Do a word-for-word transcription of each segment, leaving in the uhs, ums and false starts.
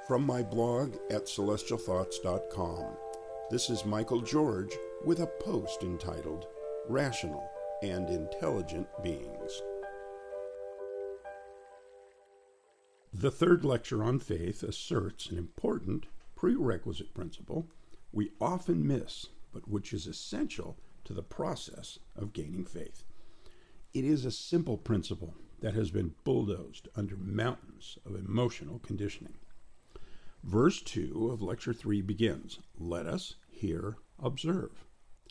From my blog at celestial thoughts dot com, this is Michael George with a post entitled Rational and Intelligent Beings. The third lecture on faith asserts an important prerequisite principle we often miss, but which is essential to the process of gaining faith. It is a simple principle that has been bulldozed under mountains of emotional conditioning. Verse two of Lecture three begins, "Let us here observe."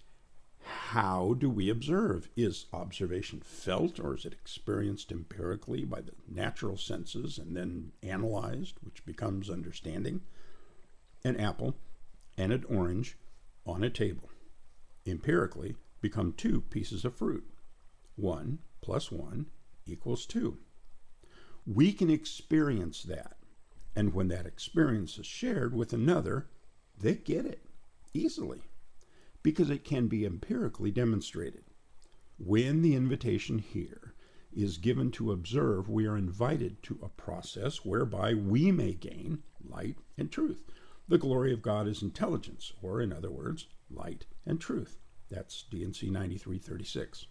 How do we observe? Is observation felt, or is it experienced empirically by the natural senses and then analyzed, which becomes understanding? An apple and an orange on a table empirically become two pieces of fruit. One plus one equals two. We can experience that. And when that experience is shared with another, they get it easily because it can be empirically demonstrated. When the invitation here is given to observe, we are invited to a process whereby we may gain light and truth. The glory of God is intelligence, or in other words, light and truth. That's D and C ninety-three thirty-six.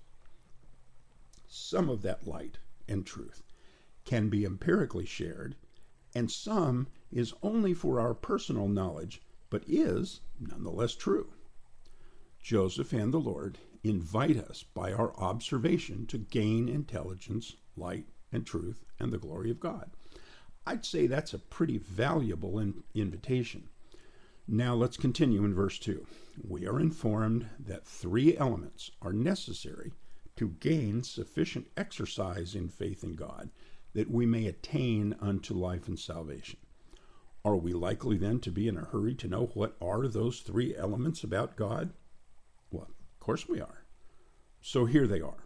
Some of that light and truth can be empirically shared, and some is only for our personal knowledge, but is nonetheless true. Joseph and the Lord invite us by our observation to gain intelligence, light, and truth, and the glory of God. I'd say that's a pretty valuable in- invitation. Now let's continue in verse two. We are informed that three elements are necessary to gain sufficient exercise in faith in God, that we may attain unto life and salvation. Are we likely then to be in a hurry to know what are those three elements about God? Well, of course we are. So here they are.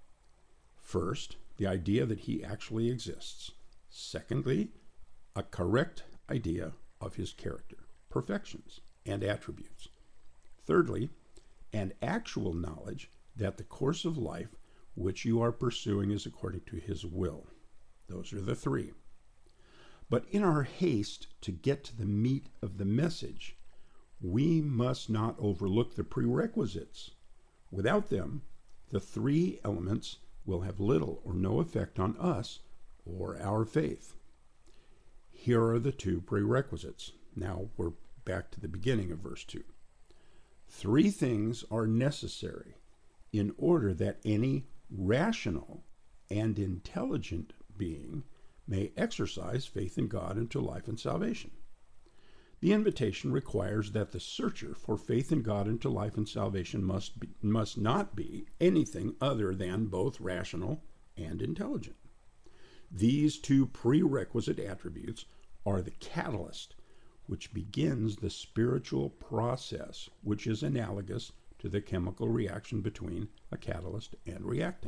First, the idea that he actually exists. Secondly, a correct idea of his character, perfections, and attributes. Thirdly, an actual knowledge that the course of life which you are pursuing is according to his will. Those are the three. But in our haste to get to the meat of the message, we must not overlook the prerequisites. Without them, the three elements will have little or no effect on us or our faith. Here are the two prerequisites. Now we're back to the beginning of verse two. Three things are necessary in order that any rational and intelligent being may exercise faith in God unto life and salvation. The invitation requires that the searcher for faith in God unto life and salvation must be, must not be anything other than both rational and intelligent. These two prerequisite attributes are the catalyst which begins the spiritual process, which is analogous to the chemical reaction between a catalyst and reactant.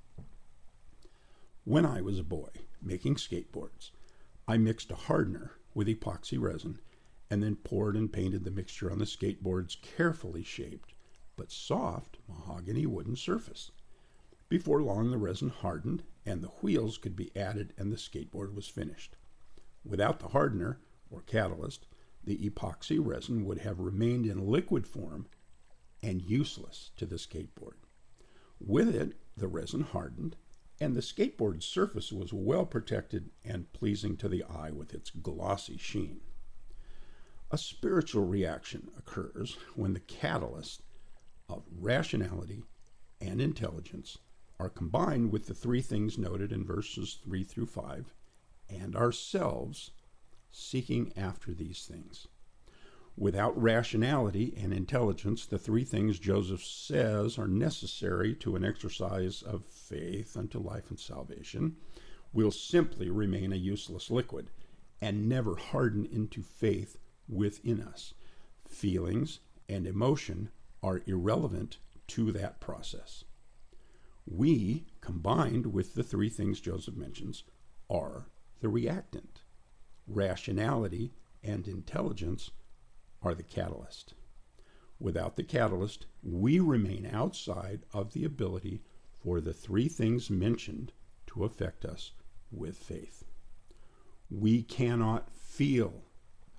When I was a boy making skateboards, I mixed a hardener with epoxy resin and then poured and painted the mixture on the skateboard's carefully shaped but soft mahogany wooden surface. Before long, the resin hardened and the wheels could be added and the skateboard was finished. Without the hardener, or catalyst, the epoxy resin would have remained in liquid form and useless to the skateboard. With it, the resin hardened, and the skateboard's surface was well protected and pleasing to the eye with its glossy sheen. A spiritual reaction occurs when the catalyst of rationality and intelligence are combined with the three things noted in verses three through five, and ourselves seeking after these things. Without rationality and intelligence, the three things Joseph says are necessary to an exercise of faith unto life and salvation will simply remain a useless liquid and never harden into faith within us. Feelings and emotion are irrelevant to that process. We, combined with the three things Joseph mentions, are the reactant. Rationality and intelligence are the catalyst. Without the catalyst, we remain outside of the ability for the three things mentioned to affect us with faith. We cannot feel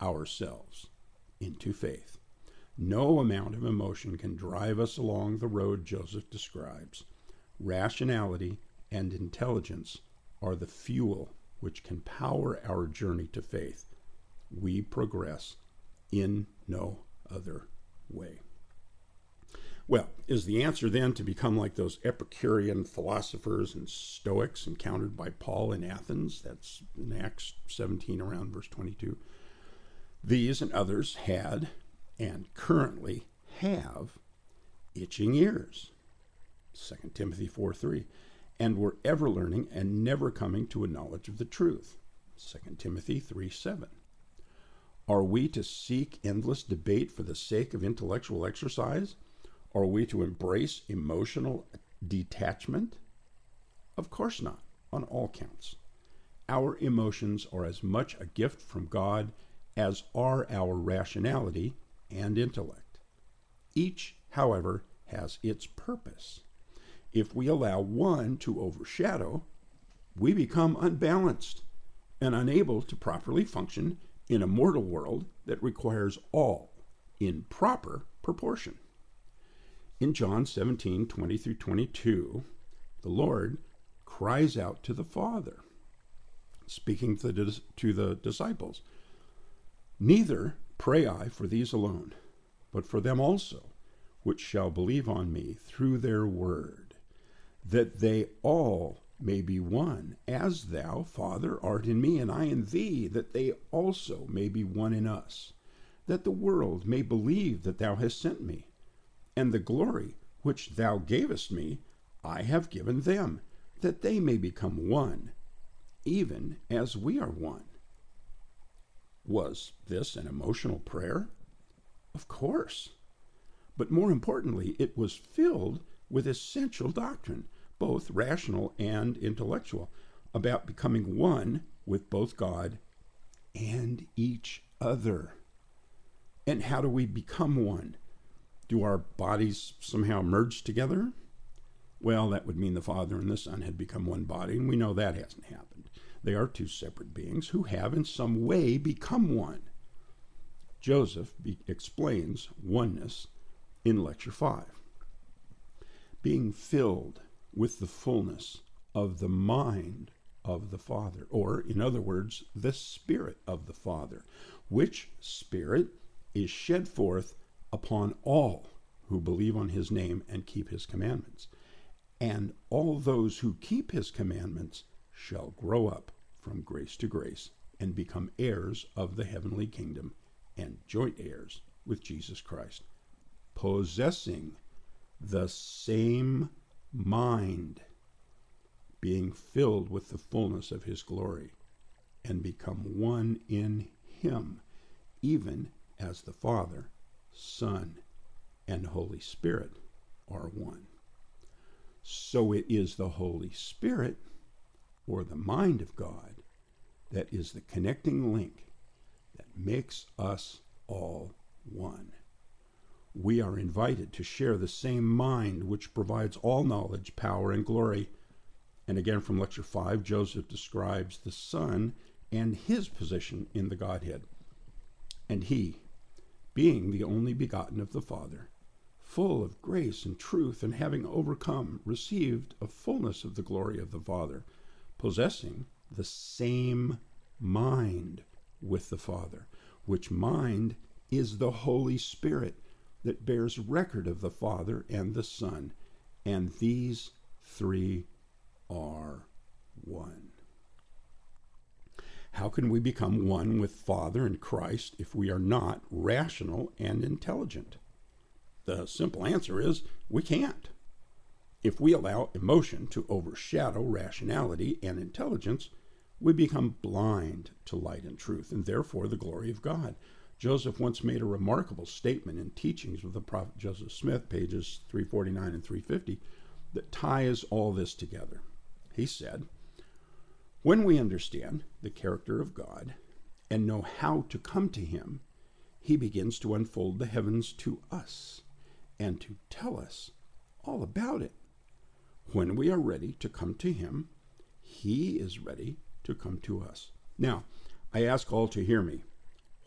ourselves into faith. No amount of emotion can drive us along the road Joseph describes. Rationality and intelligence are the fuel which can power our journey to faith. We progress in no other way. Well, is the answer then to become like those Epicurean philosophers and Stoics encountered by Paul in Athens? That's in Acts seventeen, around verse twenty-two. These and others had and currently have itching ears, Second Timothy four three, and were ever learning and never coming to a knowledge of the truth, Second Timothy three seven. Are we to seek endless debate for the sake of intellectual exercise? Are we to embrace emotional detachment? Of course not, on all counts. Our emotions are as much a gift from God as are our rationality and intellect. Each, however, has its purpose. If we allow one to overshadow, we become unbalanced and unable to properly function in a mortal world that requires all in proper proportion. In John seventeen, twenty through twenty-two, the Lord cries out to the Father, speaking to the, to the disciples, "Neither pray I for these alone, but for them also, which shall believe on me through their word, that they all may be one, as thou, Father, art in me, and I in thee, that they also may be one in us, that the world may believe that thou hast sent me. And the glory which thou gavest me, I have given them, that they may become one, even as we are one." Was this an emotional prayer? Of course. But more importantly, it was filled with essential doctrine, both rational and intellectual, about becoming one with both God and each other. And how do we become one? Do our bodies somehow merge together? Well, that would mean the Father and the Son had become one body, and we know that hasn't happened. They are two separate beings who have in some way become one. Joseph be- explains oneness in Lecture five. Being filled with the fullness of the mind of the Father, or, in other words, the Spirit of the Father, which Spirit is shed forth upon all who believe on his name and keep his commandments. And all those who keep his commandments shall grow up from grace to grace and become heirs of the heavenly kingdom and joint heirs with Jesus Christ, possessing the same mind, being filled with the fullness of his glory, and become one in him, even as the Father, Son, and Holy Spirit are one. So it is the Holy Spirit, or the mind of God, that is the connecting link that makes us all one. We are invited to share the same mind which provides all knowledge, power, and glory. And again from Lecture five, Joseph describes the Son and his position in the Godhead. And he, being the only begotten of the Father, full of grace and truth, and having overcome, received a fullness of the glory of the Father, possessing the same mind with the Father, which mind is the Holy Spirit that bears record of the Father and the Son, and these three are one. How can we become one with Father and Christ if we are not rational and intelligent? The simple answer is we can't. If we allow emotion to overshadow rationality and intelligence, we become blind to light and truth, and therefore the glory of God. Joseph once made a remarkable statement in Teachings of the Prophet Joseph Smith, pages three forty-nine and three fifty, that ties all this together. He said, "When we understand the character of God and know how to come to him, he begins to unfold the heavens to us and to tell us all about it. When we are ready to come to him, he is ready to come to us." Now, I ask all to hear me.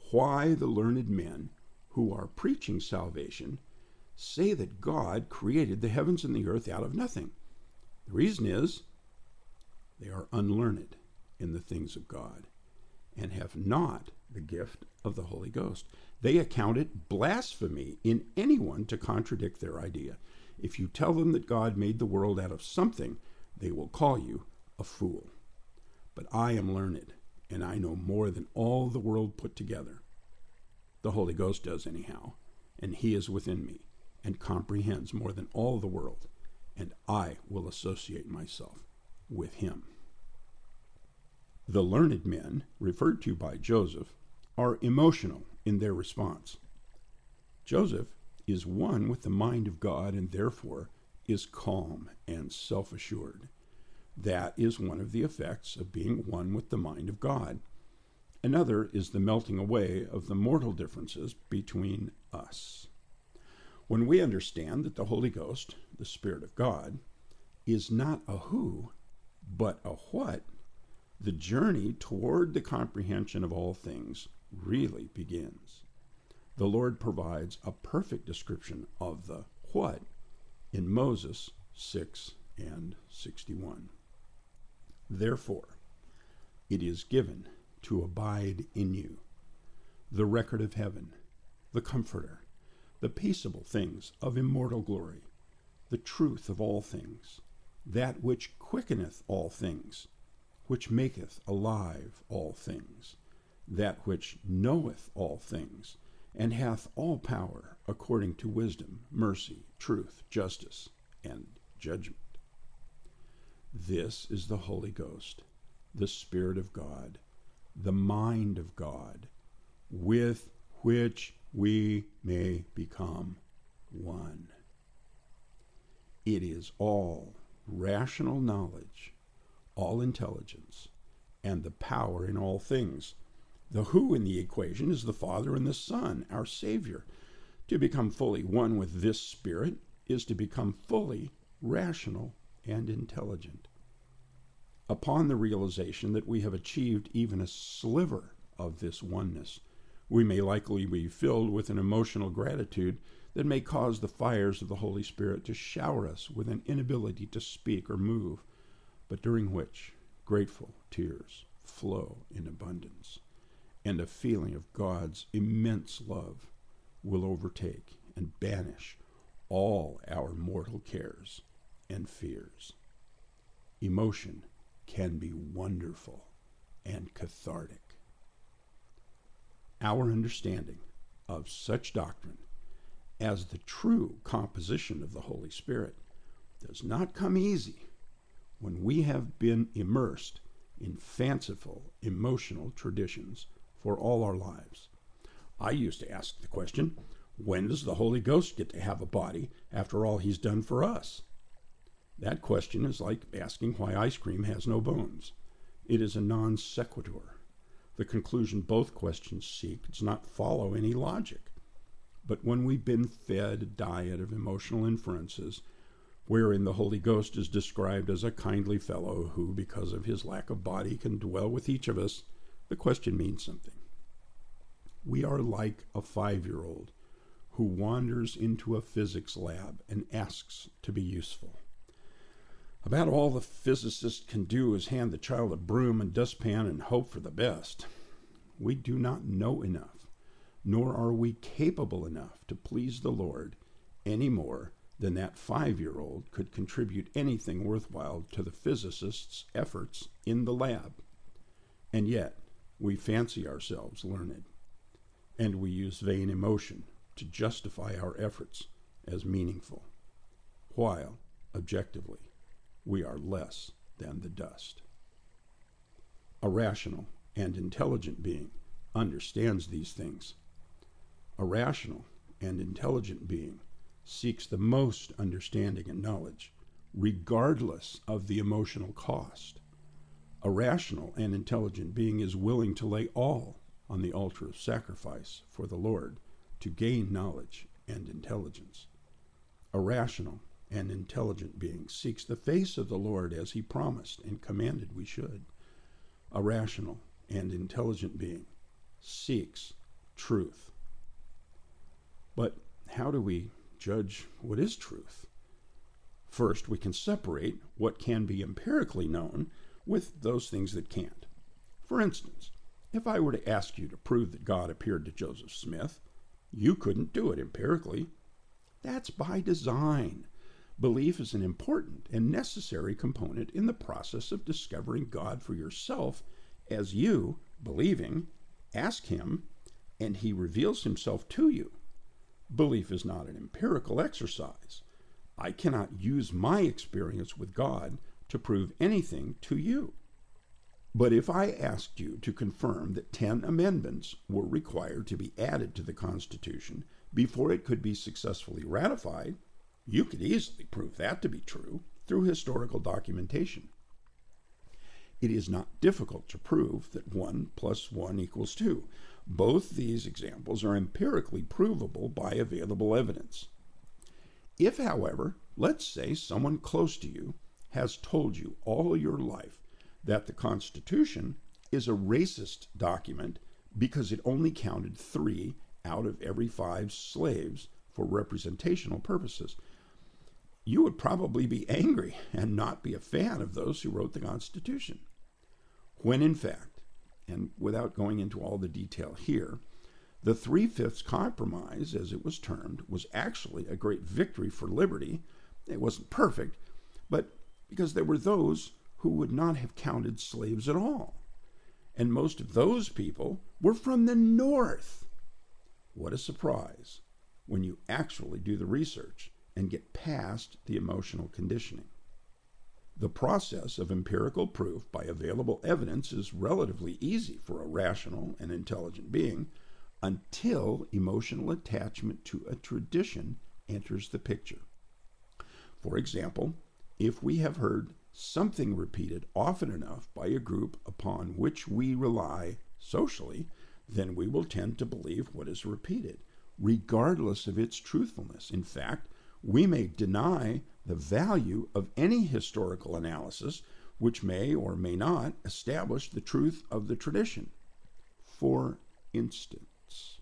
why the learned men who are preaching salvation say that God created the heavens and the earth out of nothing. The reason is they are unlearned in the things of God and have not the gift of the Holy Ghost. They account it blasphemy in anyone to contradict their idea. If you tell them that God made the world out of something, they will call you a fool. But I am learned, and I know more than all the world put together. The Holy Ghost does anyhow, and he is within me and comprehends more than all the world, and I will associate myself with him. The learned men referred to by Joseph are emotional in their response. Joseph is one with the mind of God and therefore is calm and self-assured. That is one of the effects of being one with the mind of God. Another is the melting away of the mortal differences between us. When we understand that the Holy Ghost, the Spirit of God, is not a who, but a what, the journey toward the comprehension of all things really begins. The Lord provides a perfect description of the what in Moses six and sixty-one. Therefore, it is given to abide in you the record of heaven, the Comforter, the peaceable things of immortal glory, the truth of all things, that which quickeneth all things, which maketh alive all things, that which knoweth all things, and hath all power according to wisdom, mercy, truth, justice, and judgment. This is the Holy Ghost, the Spirit of God, the mind of God, with which we may become one. It is all rational knowledge, all intelligence, and the power in all things. The who in the equation is the Father and the Son, our Savior. To become fully one with this Spirit is to become fully rational and intelligent. Upon the realization that we have achieved even a sliver of this oneness, we may likely be filled with an emotional gratitude that may cause the fires of the Holy Spirit to shower us with an inability to speak or move, but during which grateful tears flow in abundance, and a feeling of God's immense love will overtake and banish all our mortal cares and fears. Emotion can be wonderful and cathartic. Our understanding of such doctrine as the true composition of the Holy Spirit does not come easy when we have been immersed in fanciful, emotional traditions for all our lives. I used to ask the question, when does the Holy Ghost get to have a body after all he's done for us? That question is like asking why ice cream has no bones. It is a non sequitur. The conclusion both questions seek does not follow any logic. But when we've been fed a diet of emotional inferences, wherein the Holy Ghost is described as a kindly fellow who, because of his lack of body, can dwell with each of us, the question means something. We are like a five-year-old who wanders into a physics lab and asks to be useful. About all the physicist can do is hand the child a broom and dustpan and hope for the best. We do not know enough, nor are we capable enough to please the Lord any more than that five-year-old could contribute anything worthwhile to the physicist's efforts in the lab. And yet, we fancy ourselves learned, and we use vain emotion to justify our efforts as meaningful, while, objectively, we are less than the dust. A rational and intelligent being understands these things. A rational and intelligent being seeks the most understanding and knowledge, regardless of the emotional cost. A rational and intelligent being is willing to lay all on the altar of sacrifice for the Lord to gain knowledge and intelligence. A rational and intelligent being seeks the face of the Lord as he promised and commanded we should. A rational and intelligent being seeks truth. But how do we judge what is truth? First, we can separate what can be empirically known with those things that can't. For instance, if I were to ask you to prove that God appeared to Joseph Smith, you couldn't do it empirically. That's by design. Belief is an important and necessary component in the process of discovering God for yourself as you, believing, ask Him, and He reveals Himself to you. Belief is not an empirical exercise. I cannot use my experience with God to prove anything to you. But if I asked you to confirm that ten amendments were required to be added to the Constitution before it could be successfully ratified, you could easily prove that to be true through historical documentation. It is not difficult to prove that one plus one equals two. Both these examples are empirically provable by available evidence. If, however, let's say someone close to you has told you all your life that the Constitution is a racist document because it only counted three out of every five slaves for representational purposes, you would probably be angry and not be a fan of those who wrote the Constitution. When in fact, and without going into all the detail here, the Three-Fifths Compromise, as it was termed, was actually a great victory for liberty. It wasn't perfect, but because there were those who would not have counted slaves at all. And most of those people were from the North. What a surprise when you actually do the research and get past the emotional conditioning. The process of empirical proof by available evidence is relatively easy for a rational and intelligent being until emotional attachment to a tradition enters the picture. For example, if we have heard something repeated often enough by a group upon which we rely socially, then we will tend to believe what is repeated, regardless of its truthfulness. In fact, we may deny the value of any historical analysis which may or may not establish the truth of the tradition. For instance,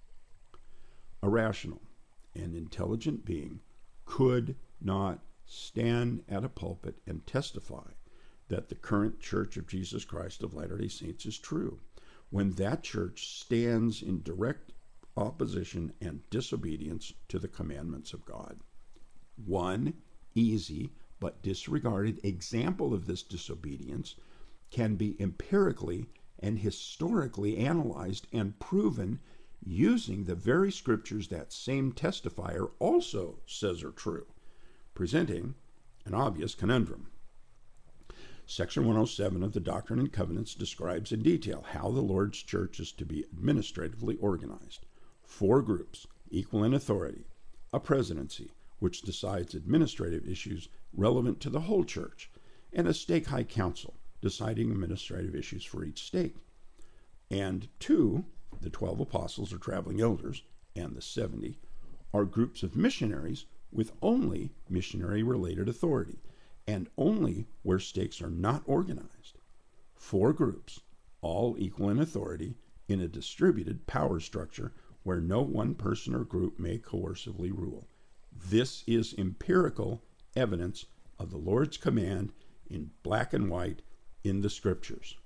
a rational and intelligent being could not stand at a pulpit and testify that the current Church of Jesus Christ of Latter-day Saints is true, when that church stands in direct opposition and disobedience to the commandments of God. One easy but disregarded example of this disobedience can be empirically and historically analyzed and proven using the very scriptures that same testifier also says are true, presenting an obvious conundrum. Section one oh seven of the Doctrine and Covenants describes in detail how the Lord's church is to be administratively organized. Four groups, equal in authority, a presidency, which decides administrative issues relevant to the whole church, and a stake high council, deciding administrative issues for each stake. And two, the twelve apostles or traveling elders, and the seventy, are groups of missionaries with only missionary-related authority, and only where stakes are not organized. Four groups, all equal in authority, in a distributed power structure where no one person or group may coercively rule. This is empirical evidence of the Lord's command in black and white in the Scriptures.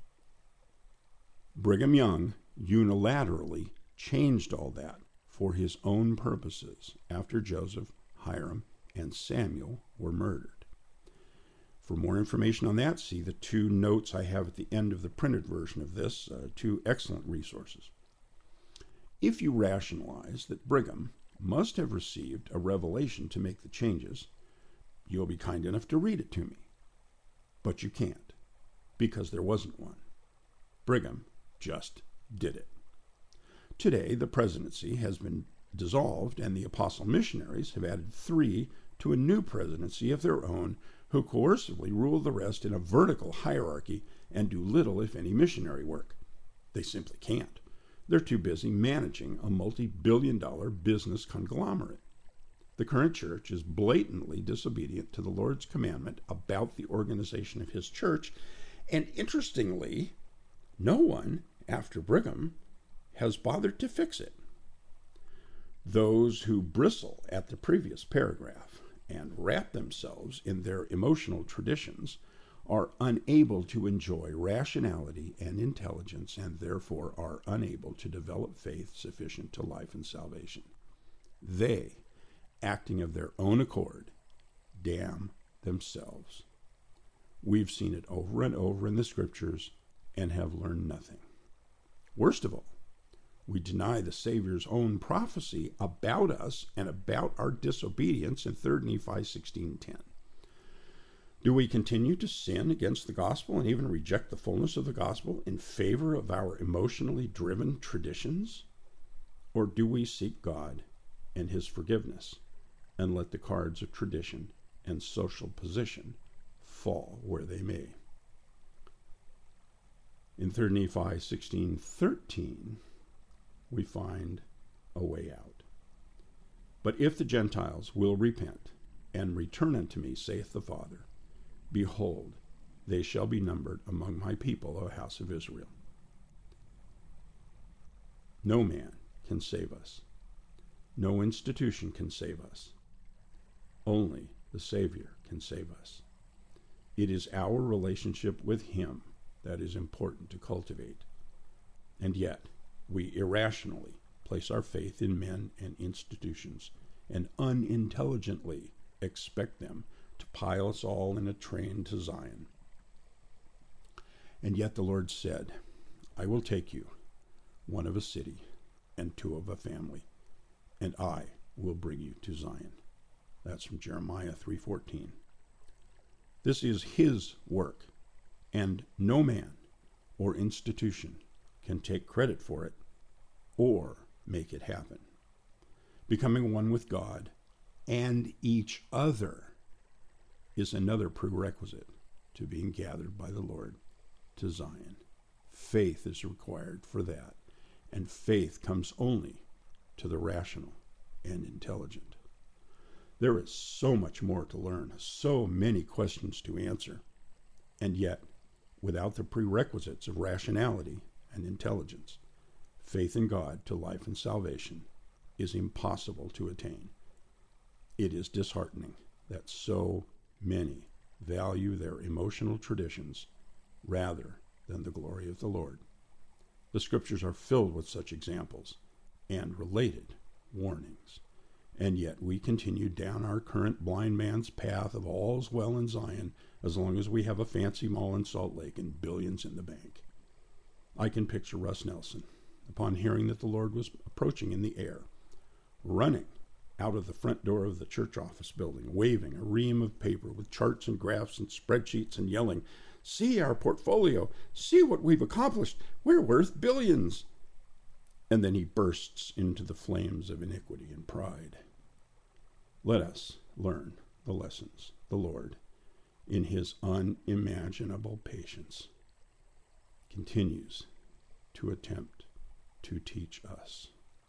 Brigham Young unilaterally changed all that for his own purposes after Joseph, Hiram, and Samuel were murdered. For more information on that, see the two notes I have at the end of the printed version of this, uh, two excellent resources. If you rationalize that Brigham must have received a revelation to make the changes, you'll be kind enough to read it to me. But you can't, because there wasn't one. Brigham just did it. Today, the presidency has been dissolved, and the apostle missionaries have added three to a new presidency of their own, who coercively rule the rest in a vertical hierarchy and do little, if any, missionary work. They simply can't. They're too busy managing a multi-billion dollar business conglomerate. The current church is blatantly disobedient to the Lord's commandment about the organization of his church, and interestingly, no one after Brigham has bothered to fix it. Those who bristle at the previous paragraph and wrap themselves in their emotional traditions are unable to enjoy rationality and intelligence, and therefore are unable to develop faith sufficient to life and salvation. They, acting of their own accord, damn themselves. We've seen it over and over in the scriptures and have learned nothing. Worst of all, we deny the Savior's own prophecy about us and about our disobedience in Third Nephi sixteen ten. Do we continue to sin against the gospel and even reject the fullness of the gospel in favor of our emotionally driven traditions? Or do we seek God and his forgiveness and let the cards of tradition and social position fall where they may? In Third Nephi sixteen thirteen, we find a way out. But if the Gentiles will repent and return unto me, saith the Father, behold, they shall be numbered among my people, O house of Israel. No man can save us. No institution can save us. Only the Savior can save us. It is our relationship with him that is important to cultivate. And yet, we irrationally place our faith in men and institutions and unintelligently expect them to pile us all in a train to Zion. And yet the Lord said, I will take you, one of a city and two of a family, and I will bring you to Zion. That's from Jeremiah three fourteen. This is his work, and no man or institution can take credit for it or make it happen. Becoming one with God and each other is another prerequisite to being gathered by the Lord to Zion. Faith is required for that, and faith comes only to the rational and intelligent. There is so much more to learn, so many questions to answer, and yet, without the prerequisites of rationality and intelligence, faith in God to life and salvation is impossible to attain. It is disheartening that so many value their emotional traditions rather than the glory of the Lord. The scriptures are filled with such examples and related warnings, and yet we continue down our current blind man's path of all's well in Zion as long as we have a fancy mall in Salt Lake and billions in the bank. I can picture Russ Nelson, upon hearing that the Lord was approaching in the air, running out of the front door of the church office building, waving a ream of paper with charts and graphs and spreadsheets and yelling, see our portfolio, see what we've accomplished, we're worth billions. And then he bursts into the flames of iniquity and pride. Let us learn the lessons the Lord, in his unimaginable patience, continues to attempt to teach us.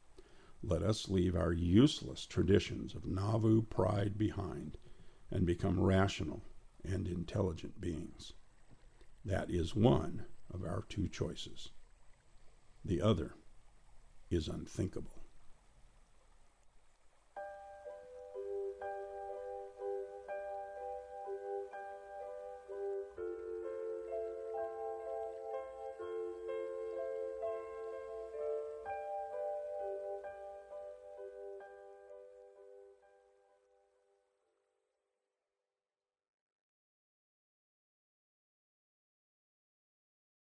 Let us leave our useless traditions of Nauvoo pride behind and become rational and intelligent beings. That is one of our two choices. The other is unthinkable.